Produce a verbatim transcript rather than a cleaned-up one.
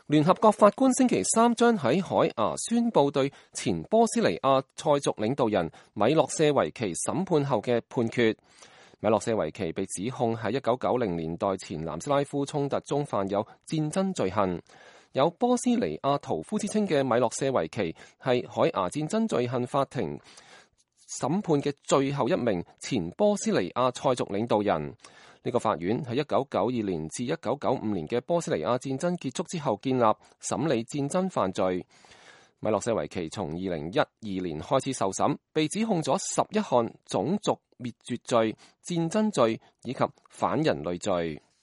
聯合國法官星期三將喺海牙宣布對前波斯尼亞塞族領導人米洛舍維奇審判後嘅判決。米洛舍維奇被指控喺一九九零年代前南斯拉夫衝突中犯有戰爭罪行。有波斯尼亞屠夫之稱嘅米洛舍維奇係海牙戰爭罪行法庭審判嘅最後一名前波斯尼亞塞族領導人。呢個法院喺一九九二年至一九九五年嘅波斯尼亞戰爭結束之後建立，審理戰爭犯罪。米洛舍維奇從二零一二年開始受審，被指控咗十一項種族滅絕罪、戰爭罪以及反人類罪。